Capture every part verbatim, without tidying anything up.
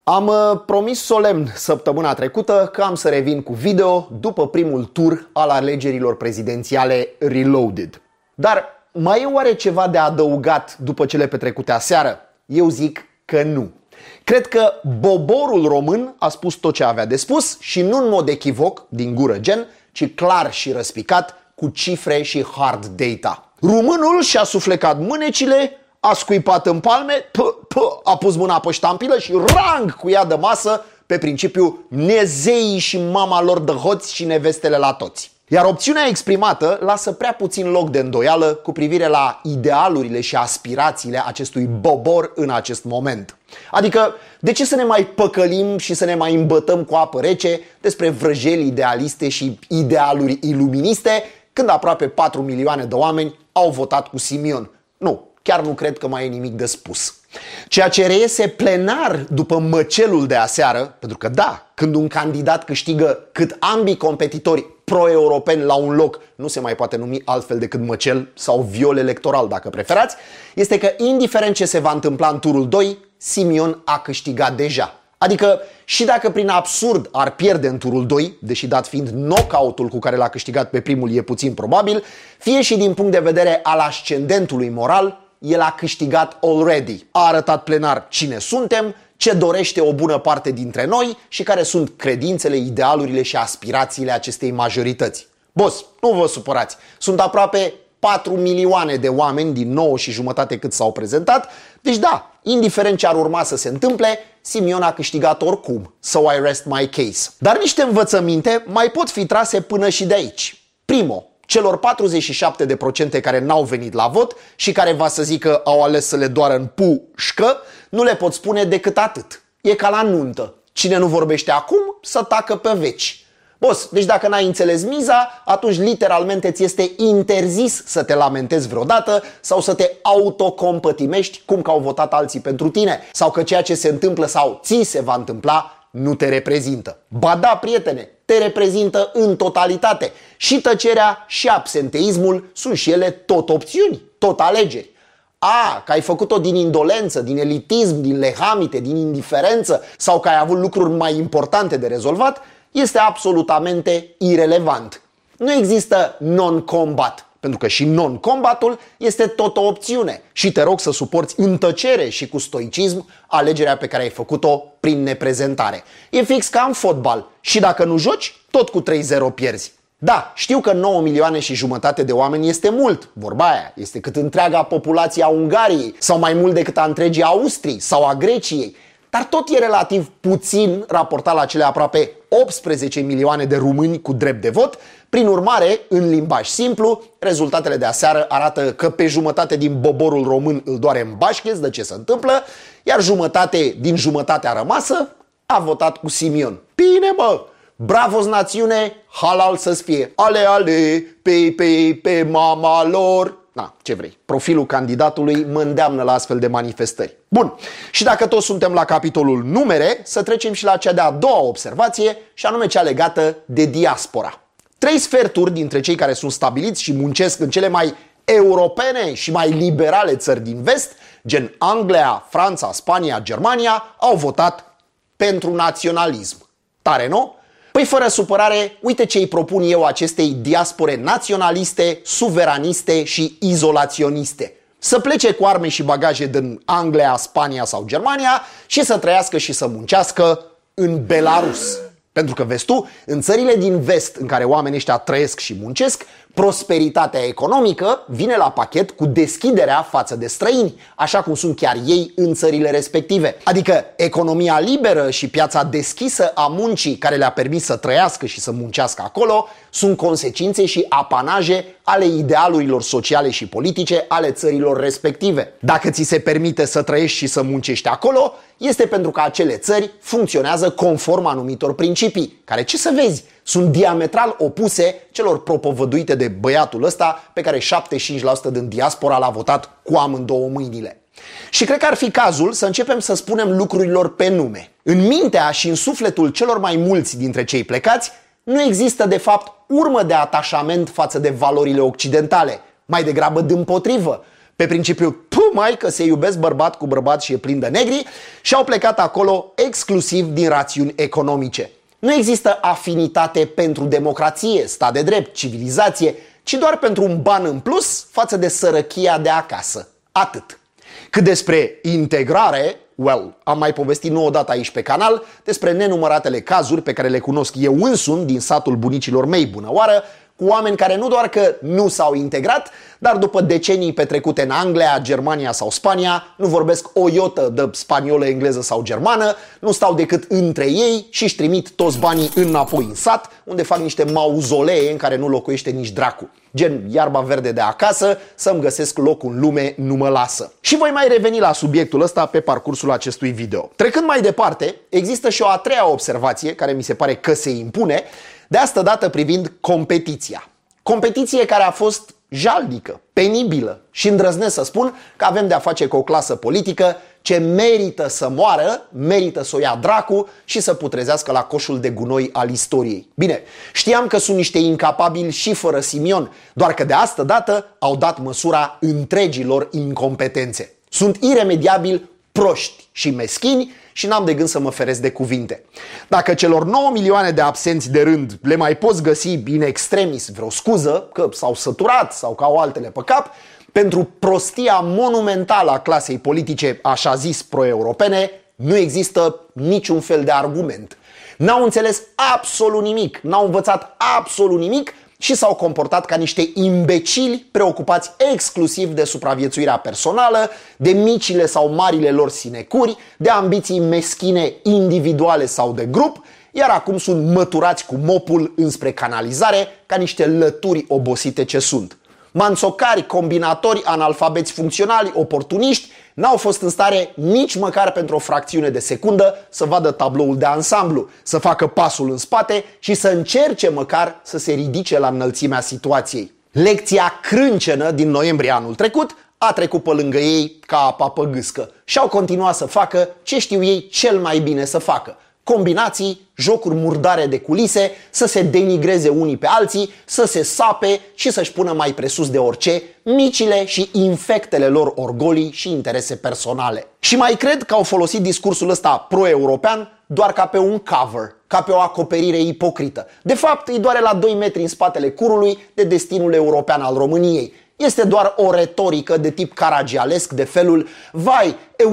Am uh, promis solemn săptămâna trecută că am să revin cu video după primul tur al alegerilor prezidențiale Reloaded. Dar mai e oare ceva de adăugat după cele petrecute aseară? Eu zic că nu. Cred că boborul român a spus tot ce avea de spus și nu în mod echivoc, din gură gen, ci clar și răspicat, cu cifre și hard data. Românul și-a suflecat mânecile, a scuipat în palme, p, p, a pus mâna pe ștampilă și rang cu ea de masă pe principiu nezeii și mama lor de hoți și nevestele la toți. Iar opțiunea exprimată lasă prea puțin loc de îndoială cu privire la idealurile și aspirațiile acestui bobor în acest moment. Adică, de ce să ne mai păcălim și să ne mai îmbătăm cu apă rece despre vrăjeli idealiste și idealuri iluministe când aproape patru milioane de oameni au votat cu Simion? Nu, chiar nu cred că mai e nimic de spus. Ceea ce reiese plenar după măcelul de aseară, pentru că da, când un candidat câștigă cât ambii competitori pro-europeni la un loc, nu se mai poate numi altfel decât măcel sau viol electoral dacă preferați, este că indiferent ce se va întâmpla în turul doi, Simion a câștigat deja. Adică și dacă prin absurd ar pierde în turul doi, deși dat fiind knockout-ul cu care l-a câștigat pe primul e puțin probabil, fie și din punct de vedere al ascendentului moral, el a câștigat already. A arătat plenar cine suntem, ce dorește o bună parte dintre noi și care sunt credințele, idealurile și aspirațiile acestei majorități. Boss, nu vă supărați, sunt aproape patru milioane de oameni din nouă și jumătate cât s-au prezentat, deci da, indiferent ce ar urma să se întâmple, Simion a câștigat oricum, so I rest my case. Dar niște învățăminte mai pot fi trase până și de aici. Primo, celor patruzeci și șapte de procente care n-au venit la vot și care va să zică au ales să le doară în pușcă, nu le pot spune decât atât. E ca la nuntă. Cine nu vorbește acum, să tacă pe veci. Boss, deci dacă n-ai înțeles miza, atunci literalmente ți este interzis să te lamentezi vreodată sau să te autocompătimești cum că au votat alții pentru tine sau că ceea ce se întâmplă sau ți se va întâmpla nu te reprezintă. Ba da, prietene, te reprezintă în totalitate. Și tăcerea și absenteismul sunt și ele tot opțiuni, tot alegeri. A, că ai făcut-o din indolență, din elitism, din lehamite, din indiferență sau că ai avut lucruri mai importante de rezolvat, este absolutamente irelevant. Nu există non-combat, pentru că și non-combatul este tot o opțiune și te rog să suporți în tăcere și cu stoicism alegerea pe care ai făcut-o prin neprezentare. E fix ca în fotbal și dacă nu joci, tot cu trei zero pierzi. Da, știu că nouă milioane și jumătate de oameni este mult, vorba aia, este cât întreaga populație a Ungariei sau mai mult decât a întregii Austrii sau a Greciei, dar tot e relativ puțin raportat la cele aproape optsprezece milioane de români cu drept de vot. Prin urmare, în limbaj simplu, rezultatele de aseară arată că pe jumătate din boborul român îl doare în bașchez de ce se întâmplă, iar jumătate din jumătatea rămasă a votat cu Simion. Bine mă! Bravo-s națiune, halal să-ți fie. Ale, ale, pe, pe, pe mama lor. Na, ce vrei. Profilul candidatului mă îndeamnă la astfel de manifestări. Bun, și dacă toți suntem la capitolul numere, să trecem și la cea de-a doua observație, și anume cea legată de diaspora. Trei sferturi dintre cei care sunt stabiliți și muncesc în cele mai europene și mai liberale țări din vest, gen Anglia, Franța, Spania, Germania, au votat pentru naționalism. Tare, nu? Păi fără supărare, uite ce îi propun eu acestei diaspore naționaliste, suveraniste și izolaționiste. Să plece cu arme și bagaje din Anglia, Spania sau Germania și să trăiască și să muncească în Belarus. Pentru că, vezi tu, în țările din vest în care oamenii ăștia trăiesc și muncesc, prosperitatea economică vine la pachet cu deschiderea față de străini, așa cum sunt chiar ei în țările respective. Adică economia liberă și piața deschisă a muncii care le-a permis să trăiască și să muncească acolo sunt consecințe și apanaje ale idealurilor sociale și politice ale țărilor respective. Dacă ți se permite să trăiești și să muncești acolo, este pentru că acele țări funcționează conform anumitor principii, care, ce să vezi, sunt diametral opuse celor propovăduite de băiatul ăsta pe care șaptezeci și cinci la sută din diaspora l-a votat cu amândouă mâinile. Și cred că ar fi cazul să începem să spunem lucrurilor pe nume. În mintea și în sufletul celor mai mulți dintre cei plecați nu există de fapt urmă de atașament față de valorile occidentale, mai degrabă dimpotrivă. Pe principiu, puh, numai că se iubesc bărbat cu bărbat și e plin de negri și au plecat acolo exclusiv din rațiuni economice. Nu există afinitate pentru democrație, stat de drept, civilizație, ci doar pentru un ban în plus față de sărăchia de acasă. Atât. Cât despre integrare, well, am mai povestit nu odată aici pe canal despre nenumăratele cazuri pe care le cunosc eu însumi din satul bunicilor mei bunăoară, cu oameni care nu doar că nu s-au integrat, dar după decenii petrecute în Anglia, Germania sau Spania, nu vorbesc o iotă de spaniolă, engleză sau germană, nu stau decât între ei și își trimit toți banii înapoi în sat, unde fac niște mauzolee în care nu locuiește nici dracu. Gen iarba verde de acasă, să-mi găsesc locul în lume, nu mă lasă. Și voi mai reveni la subiectul ăsta pe parcursul acestui video. Trecând mai departe, există și o a treia observație care mi se pare că se impune, de asta dată privind competiția. Competiție care a fost jalnică, penibilă și îndrăznesc să spun că avem de-a face cu o clasă politică ce merită să moară, merită să o ia dracu și să putrezească la coșul de gunoi al istoriei. Bine, știam că sunt niște incapabili și fără Simion, doar că de asta dată au dat măsura întregilor incompetențe. Sunt iremediabil proști și meschini și n-am de gând să mă feresc de cuvinte. Dacă celor nouă milioane de absenți de rând le mai poți găsi in extremis vreo scuză, că s-au săturat sau că au altele pe cap, pentru prostia monumentală a clasei politice, așa zis pro-europene, nu există niciun fel de argument. N-au înțeles absolut nimic, n-au învățat absolut nimic și s-au comportat ca niște imbecili preocupați exclusiv de supraviețuirea personală, de micile sau marile lor sinecuri, de ambiții meschine individuale sau de grup, iar acum sunt măturați cu mopul înspre canalizare ca niște lături obosite ce sunt. Manțocari, combinatori, analfabeți funcționali, oportuniști, n-au fost în stare nici măcar pentru o fracțiune de secundă să vadă tabloul de ansamblu, să facă pasul în spate și să încerce măcar să se ridice la înălțimea situației. Lecția crâncenă din noiembrie anul trecut a trecut pe lângă ei ca apa pe gâscă și au continuat să facă ce știu ei cel mai bine să facă. Combinații, jocuri murdare de culise, să se denigreze unii pe alții, să se sape și să-și pună mai presus de orice micile și infectele lor orgolii și interese personale. Și mai cred că au folosit discursul ăsta pro-european doar ca pe un cover, ca pe o acoperire ipocrită. De fapt, îi doare la doi metri în spatele curului de destinul european al României. Este doar o retorică de tip caragialesc de felul vai,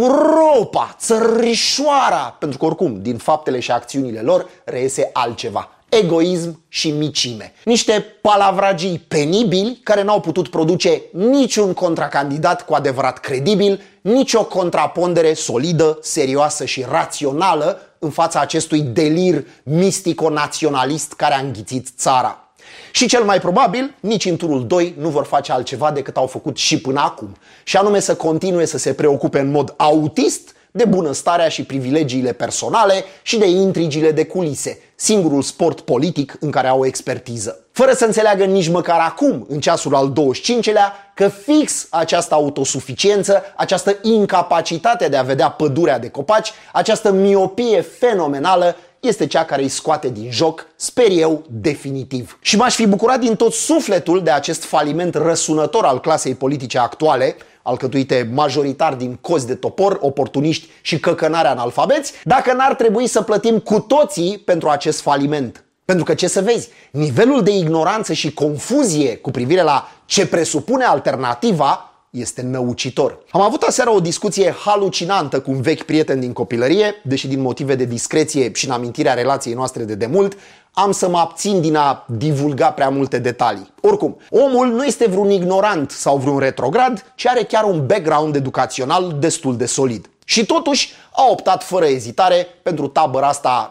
Europa, țărișoara, pentru că oricum, din faptele și acțiunile lor reiese altceva. Egoism și micime. Niște palavragii penibili care n-au putut produce niciun contracandidat cu adevărat credibil, nici o contrapondere solidă, serioasă și rațională în fața acestui delir mistico-naționalist care a înghițit țara. Și cel mai probabil, nici în turul doi nu vor face altceva decât au făcut și până acum, și anume să continue să se preocupe în mod autist de bunăstarea și privilegiile personale și de intrigile de culise, singurul sport politic în care au o expertiză. Fără să înțeleagă nici măcar acum, în ceasul al douăzeci și cincilea, că fix această autosuficiență, această incapacitate de a vedea pădurea de copaci, această miopie fenomenală este cea care îi scoate din joc, sper eu, definitiv. Și m-aș fi bucurat din tot sufletul de acest faliment răsunător al clasei politice actuale, alcătuite majoritar din cozi de topor, oportuniști și căcănari analfabeți, dacă n-ar trebui să plătim cu toții pentru acest faliment. Pentru că, ce să vezi, nivelul de ignoranță și confuzie cu privire la ce presupune alternativa este năucitor. Am avut aseară o discuție halucinantă cu un vechi prieten din copilărie, deși din motive de discreție și în amintirea relației noastre de demult, am să mă abțin din a divulga prea multe detalii. Oricum, omul nu este vreun ignorant sau vreun retrograd, ci are chiar un background educațional destul de solid. Și totuși a optat fără ezitare pentru tabăra asta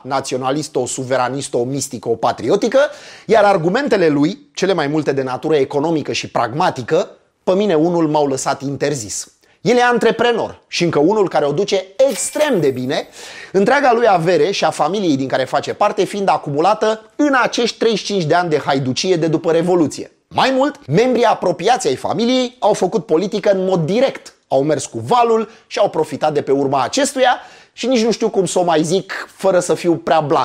naționalisto-suveranisto-mistico-patriotică, iar argumentele lui, cele mai multe de natură economică și pragmatică, pe mine unul m-au lăsat interzis. El e antreprenor și încă unul care o duce extrem de bine, întreaga lui avere și a familiei din care face parte fiind acumulată în acești treizeci și cinci de ani de haiducie de după Revoluție. Mai mult, membrii apropiați ai familiei au făcut politică în mod direct, au mers cu valul și au profitat de pe urma acestuia și nici nu știu cum să o mai zic fără să fiu prea blunt.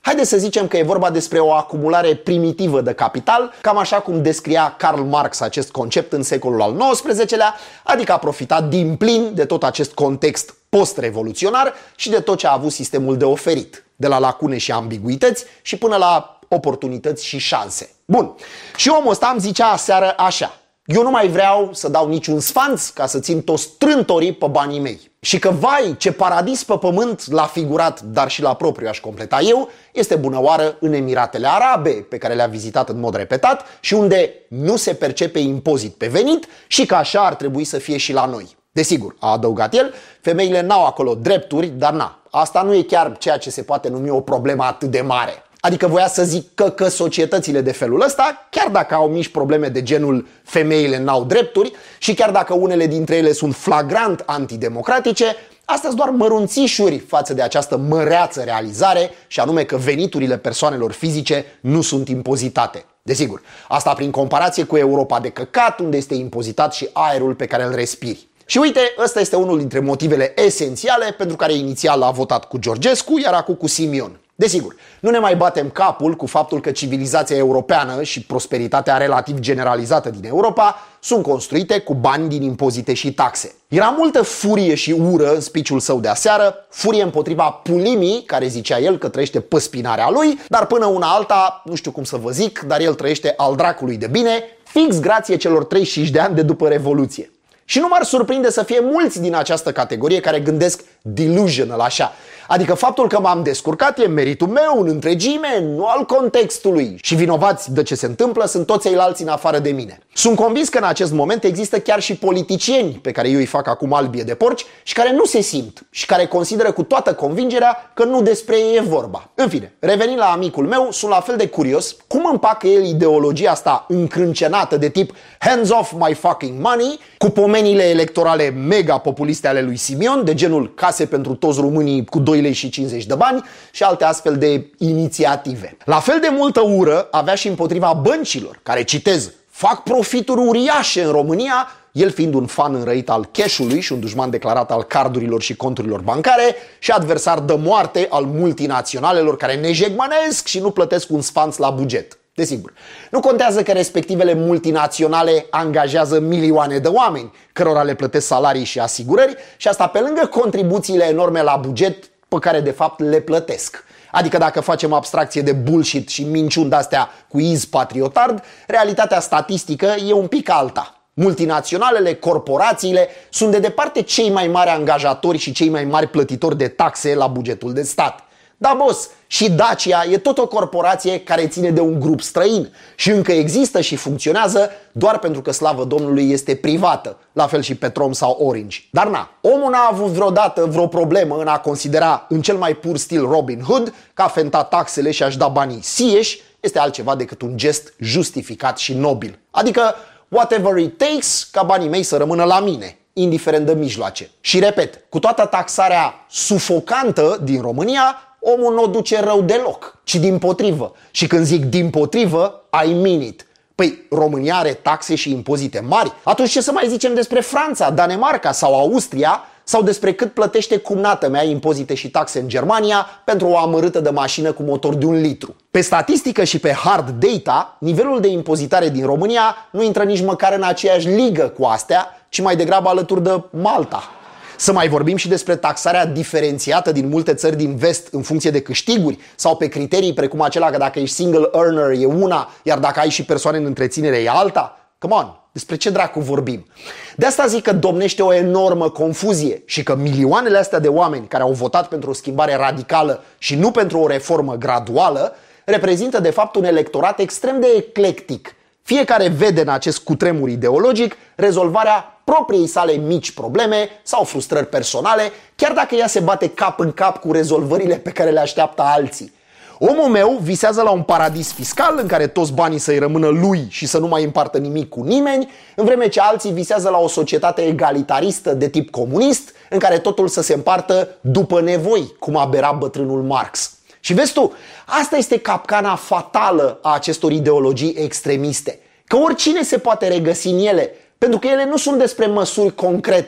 Haideți să zicem că e vorba despre o acumulare primitivă de capital, cam așa cum descria Karl Marx acest concept în secolul al nouăsprezecelea, adică a profitat din plin de tot acest context post-revoluționar și de tot ce a avut sistemul de oferit, de la lacune și ambiguități și până la oportunități și șanse. Bun, și omul ăsta îmi zicea aseară așa: eu nu mai vreau să dau niciun sfanț ca să țin toți strântorii pe banii mei. Și că, vai, ce paradis pe pământ l-a figurat, dar și la propriu aș completa eu, este bunăoară în Emiratele Arabe, pe care le-a vizitat în mod repetat și unde nu se percepe impozit pe venit și că așa ar trebui să fie și la noi. Desigur, a adăugat el, femeile n-au acolo drepturi, dar na, asta nu e chiar ceea ce se poate numi o problemă atât de mare. Adică voia să zic că, că societățile de felul ăsta, chiar dacă au mici probleme de genul femeile n-au drepturi și chiar dacă unele dintre ele sunt flagrant antidemocratice, astea sunt doar mărunțișuri față de această măreață realizare și anume că veniturile persoanelor fizice nu sunt impozitate. Desigur, asta prin comparație cu Europa de căcat, unde este impozitat și aerul pe care îl respiri. Și uite, ăsta este unul dintre motivele esențiale pentru care inițial a votat cu Georgescu, iar acum cu Simion. Desigur, nu ne mai batem capul cu faptul că civilizația europeană și prosperitatea relativ generalizată din Europa sunt construite cu bani din impozite și taxe. Era multă furie și ură în speech-ul său de aseară, furie împotriva pulimii, care zicea el că trăiește pe spinarea lui, dar până una alta, nu știu cum să vă zic, dar el trăiește al dracului de bine, fix grație celor treizeci și cinci de ani de după Revoluție. Și nu m-ar surprinde să fie mulți din această categorie care gândesc delusional așa. Adică faptul că m-am descurcat e meritul meu în întregime, nu al contextului. Și vinovați de ce se întâmplă sunt toți ceilalți în afară de mine. Sunt convins că în acest moment există chiar și politicieni pe care eu îi fac acum albie de porci și care nu se simt și care consideră cu toată convingerea că nu despre ei e vorba. În fine, revenind la amicul meu, sunt la fel de curios cum împacă el ideologia asta încrâncenată de tip hands off my fucking money cu pomenile electorale mega populiste ale lui Simion, de genul case pentru toți românii cu doi lei și cincizeci de bani și alte astfel de inițiative. La fel de multă ură avea și împotriva băncilor, care, citez, fac profituri uriașe în România, el fiind un fan înrăit al cash-ului și un dușman declarat al cardurilor și conturilor bancare și adversar de moarte al multinaționalelor care ne jegmanesc și nu plătesc un sfanț la buget. Desigur, nu contează că respectivele multinaționale angajează milioane de oameni, cărora le plătesc salarii și asigurări și asta pe lângă contribuțiile enorme la buget pe care de fapt le plătesc. Adică dacă facem abstracție de bullshit și minciuni de-astea cu iz patriotard, realitatea statistică e un pic alta. Multinaționalele, corporațiile sunt de departe cei mai mari angajatori și cei mai mari plătitori de taxe la bugetul de stat. Da, boss, și Dacia e tot o corporație care ține de un grup străin și încă există și funcționează doar pentru că, slavă Domnului, este privată, la fel și Petrom sau Orange. Dar na, omul n-a avut vreodată vreo problemă în a considera în cel mai pur stil Robin Hood că a fentat taxele și a-și da banii sieși este altceva decât un gest justificat și nobil. Adică, whatever it takes, ca banii mei să rămână la mine, indiferent de mijloace. Și repet, cu toată taxarea sufocantă din România, omul nu o duce rău deloc, ci dimpotrivă. Și când zic dimpotrivă, I mean it. Păi, România are taxe și impozite mari? Atunci ce să mai zicem despre Franța, Danemarca sau Austria? Sau despre cât plătește cumnată mea impozite și taxe în Germania pentru o amărâtă de mașină cu motor de un litru? Pe statistică și pe hard data, nivelul de impozitare din România nu intră nici măcar în aceeași ligă cu astea, ci mai degrabă alături de Malta. Să mai vorbim și despre taxarea diferențiată din multe țări din vest în funcție de câștiguri sau pe criterii precum acela că dacă ești single earner e una, iar dacă ai și persoane în întreținere e alta? Come on, despre ce dracu vorbim? De asta zic că domnește o enormă confuzie și că milioanele astea de oameni care au votat pentru o schimbare radicală și nu pentru o reformă graduală reprezintă de fapt un electorat extrem de eclectic. Fiecare vede în acest cutremur ideologic rezolvarea propriei sale mici probleme sau frustrări personale, chiar dacă ea se bate cap în cap cu rezolvările pe care le așteaptă alții. Omul meu visează la un paradis fiscal în care toți banii să-i rămână lui și să nu mai împartă nimic cu nimeni, în vreme ce alții visează la o societate egalitaristă de tip comunist, în care totul să se împartă după nevoi, cum abera bătrânul Marx. Și vezi tu, asta este capcana fatală a acestor ideologii extremiste, că oricine se poate regăsi în ele, pentru că ele nu sunt despre măsuri concrete,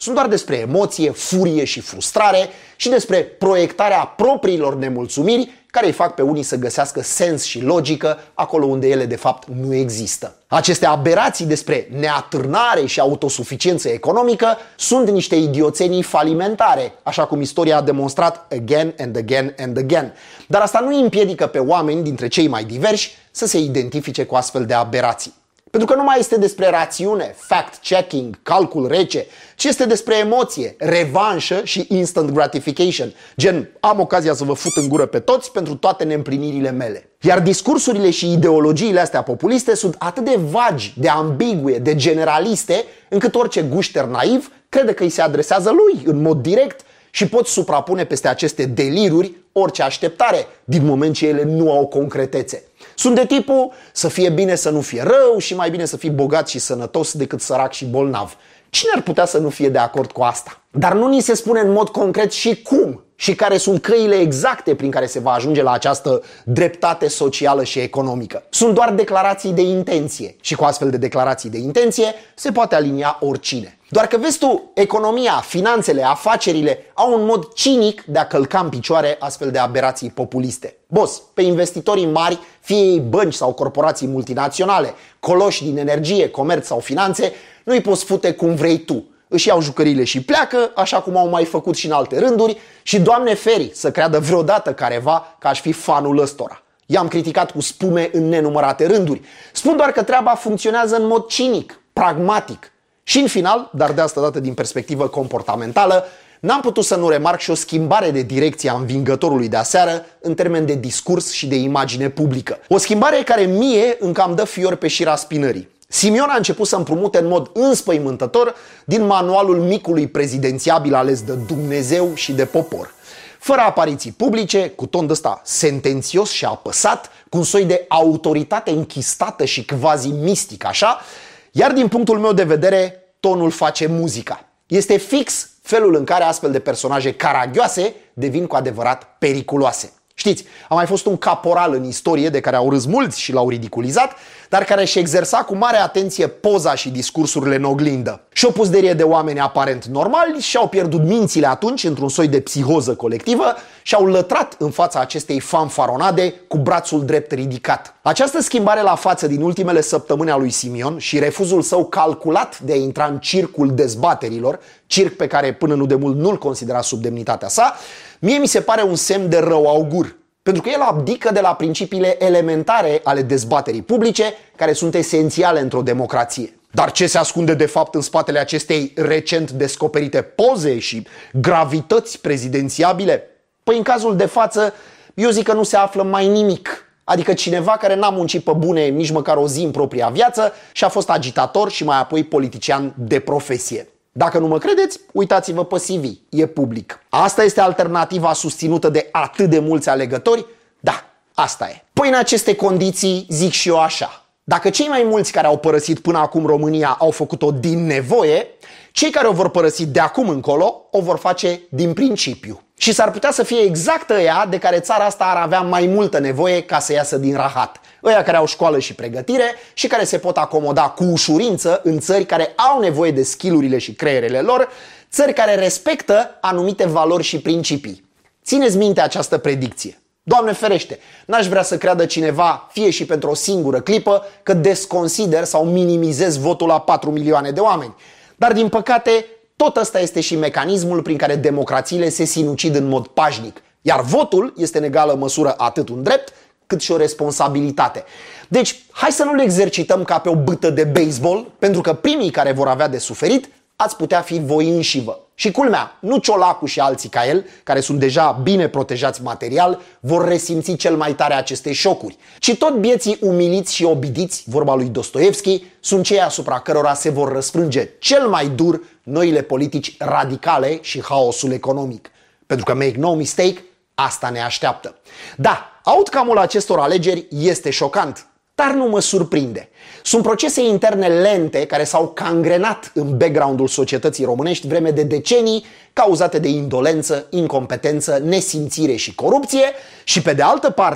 Sunt doar despre emoție, furie și frustrare și despre proiectarea propriilor nemulțumiri care îi fac pe unii să găsească sens și logică acolo unde ele de fapt nu există. Aceste aberații despre neatârnare și autosuficiență economică sunt niște idioțenii falimentare, așa cum istoria a demonstrat again and again and again. Dar asta nu îi împiedică pe oameni dintre cei mai diversi să se identifice cu astfel de aberații. Pentru că nu mai este despre rațiune, fact-checking, calcul rece, ci este despre emoție, revanșă și instant gratification. Gen, am ocazia să vă fut în gură pe toți pentru toate neîmplinirile mele. Iar discursurile și ideologiile astea populiste sunt atât de vagi, de ambigue, de generaliste, încât orice gușter naiv crede că îi se adresează lui în mod direct și pot suprapune peste aceste deliruri orice așteptare, din moment ce ele nu au concretețe. Sunt de tipul să fie bine să nu fie rău și mai bine să fii bogat și sănătos decât sărac și bolnav. Cine ar putea să nu fie de acord cu asta? Dar nu ni se spune în mod concret și cum și care sunt căile exacte prin care se va ajunge la această dreptate socială și economică. Sunt doar declarații de intenție și cu astfel de declarații de intenție se poate alinia oricine. Doar că vezi tu, economia, finanțele, afacerile au un mod cinic de a călca în picioare astfel de aberații populiste. Boss, pe investitorii mari, fie ei bănci sau corporații multinaționale, coloși din energie, comerț sau finanțe, nu îi poți fute cum vrei tu. Își iau jucăriile și pleacă, așa cum au mai făcut și în alte rânduri și Doamne ferii să creadă vreodată careva că aș fi fanul ăstora. I-am criticat cu spume în nenumărate rânduri. Spun doar că treaba funcționează în mod cinic, pragmatic. Și în final, dar de asta dată din perspectivă comportamentală, n-am putut să nu remarc și o schimbare de direcție a învingătorului de aseară în termen de discurs și de imagine publică. O schimbare care mie îmi cam dă fior pe șira spinării. Simion a început să împrumute în mod înspăimântător din manualul micului prezidențiabil ales de Dumnezeu și de popor. Fără apariții publice, cu ton ăsta sentențios și apăsat, cu un soi de autoritate închistată și quasi mistic așa, iar din punctul meu de vedere, tonul face muzica. Este fix felul în care astfel de personaje caragioase devin cu adevărat periculoase. Știți, a mai fost un caporal în istorie de care au râs mulți și l-au ridiculizat, dar care își exersa cu mare atenție poza și discursurile în oglindă. Și o puzderie de oameni aparent normali și-au pierdut mințile atunci într-un soi de psihoză colectivă și au lătrat în fața acestei fanfaronade cu brațul drept ridicat. Această schimbare la față din ultimele săptămâni a lui Simion și refuzul său calculat de a intra în circul dezbaterilor, circ pe care până nu de mult nu-l considera sub demnitatea sa, mie mi se pare un semn de rău augur. Pentru că el abdică de la principiile elementare ale dezbaterii publice, care sunt esențiale într-o democrație. Dar ce se ascunde de fapt în spatele acestei recent descoperite poze și gravități prezidențiabile? Păi în cazul de față, eu zic că nu se află mai nimic. Adică cineva care n-a muncit pe bune nici măcar o zi în propria viață și a fost agitator și mai apoi politician de profesie. Dacă nu mă credeți, uitați-vă pe C V, e public. Asta este alternativa susținută de atât de mulți alegători? Da, asta e. Păi în aceste condiții zic și eu așa. Dacă cei mai mulți care au părăsit până acum România au făcut-o din nevoie, cei care o vor părăsi de acum încolo o vor face din principiu. Și s-ar putea să fie exact ăia de care țara asta ar avea mai multă nevoie ca să iasă din rahat. Ăia care au școală și pregătire și care se pot acomoda cu ușurință în țări care au nevoie de skillurile și creierele lor, țări care respectă anumite valori și principii. Țineți minte această predicție. Doamne ferește, n-aș vrea să creadă cineva, fie și pentru o singură clipă, că desconsider sau minimizez votul la patru milioane de oameni. Dar din păcate, tot ăsta este și mecanismul prin care democrațiile se sinucid în mod pașnic. Iar votul este în egală măsură atât un drept, cât și o responsabilitate. Deci, hai să nu le exercităm ca pe o bâtă de baseball, pentru că primii care vor avea de suferit ați putea fi voi înșivă. Și culmea, nu Ciolacu și alții ca el, care sunt deja bine protejați material, vor resimți cel mai tare aceste șocuri, ci tot bieții umiliți și obidiți, vorba lui Dostoevski, sunt cei asupra cărora se vor răsfrânge cel mai dur noile politici radicale și haosul economic. Pentru că, make no mistake, asta ne așteaptă. Da, outcome-ul acestor alegeri este șocant, dar nu mă surprinde. Sunt procese interne lente care s-au cangrenat în background-ul societății românești vreme de decenii, cauzate de indolență, incompetență, nesimțire și corupție și, pe de altă parte,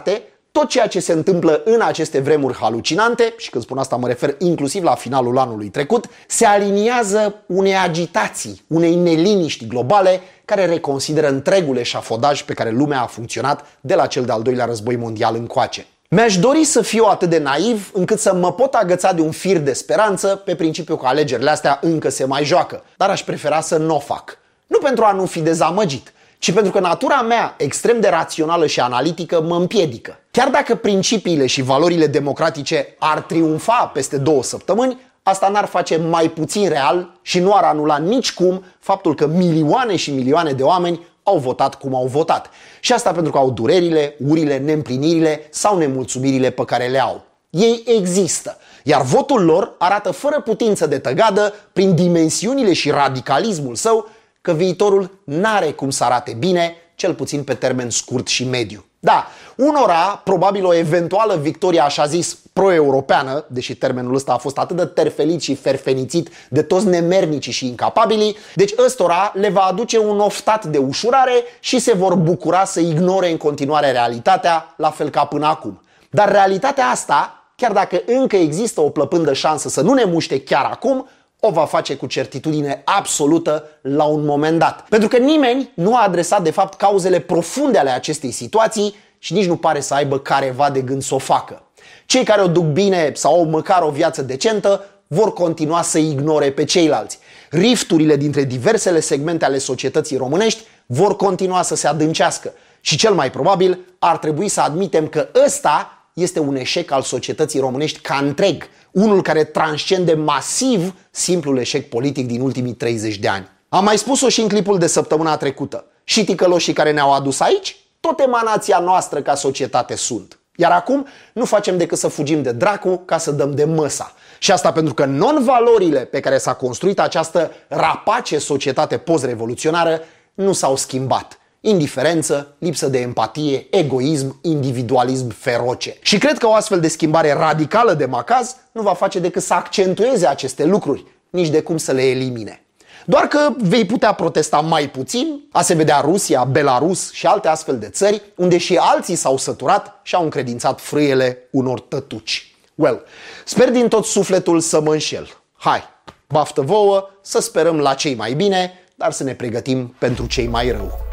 Tot ceea ce se întâmplă în aceste vremuri halucinante, și când spun asta mă refer inclusiv la finalul anului trecut, se aliniază unei agitații, unei neliniști globale care reconsideră întregul eșafodaj pe care lumea a funcționat de la cel de-al doilea război mondial încoace. Mi-aș dori să fiu atât de naiv încât să mă pot agăța de un fir de speranță pe principiu că alegerile astea încă se mai joacă, dar aș prefera să nu o fac. Nu pentru a nu fi dezamăgit, ci pentru că natura mea extrem de rațională și analitică mă împiedică. Chiar dacă principiile și valorile democratice ar triumfa peste două săptămâni, asta n-ar face mai puțin real și nu ar anula nicicum faptul că milioane și milioane de oameni au votat cum au votat. Și asta pentru că au durerile, urile, neîmplinirile sau nemulțumirile pe care le au. Ei există, iar votul lor arată fără putință de tăgadă, prin dimensiunile și radicalismul său, că viitorul n-are cum să arate bine, cel puțin pe termen scurt și mediu. Da, unora, probabil o eventuală victorie așa zis pro-europeană, deși termenul ăsta a fost atât de terfelit și ferfenițit de toți nemernicii și incapabilii, deci ăstora le va aduce un oftat de ușurare și se vor bucura să ignore în continuare realitatea, la fel ca până acum. Dar realitatea asta, chiar dacă încă există o plăpândă șansă să nu ne muște chiar acum, o va face cu certitudine absolută la un moment dat. Pentru că nimeni nu a adresat de fapt cauzele profunde ale acestei situații și nici nu pare să aibă careva de gând să o facă. Cei care o duc bine sau au măcar o viață decentă vor continua să ignore pe ceilalți. Rifturile dintre diversele segmente ale societății românești vor continua să se adâncească și cel mai probabil ar trebui să admitem că ăsta este un eșec al societății românești ca întreg, unul care transcende masiv simplul eșec politic din ultimii treizeci de ani. Am mai spus-o și în clipul de săptămâna trecută. Și ticăloșii care ne-au adus aici, tot emanația noastră ca societate sunt. Iar acum nu facem decât să fugim de dracu ca să dăm de măsa. Și asta pentru că non-valorile pe care s-a construit această rapace societate post-revoluționară nu s-au schimbat. Indiferență, lipsă de empatie, egoism, individualism feroce. Și cred că o astfel de schimbare radicală de macaz nu va face decât să accentueze aceste lucruri, nici de cum să le elimine. Doar că vei putea protesta mai puțin, a se vedea Rusia, Belarus și alte astfel de țări, unde și alții s-au săturat și au încredințat frâiele unor tătuci. Well, sper din tot sufletul să mă înșel. Hai, baftă vouă, să sperăm la cei mai bine, dar să ne pregătim pentru cei mai rău.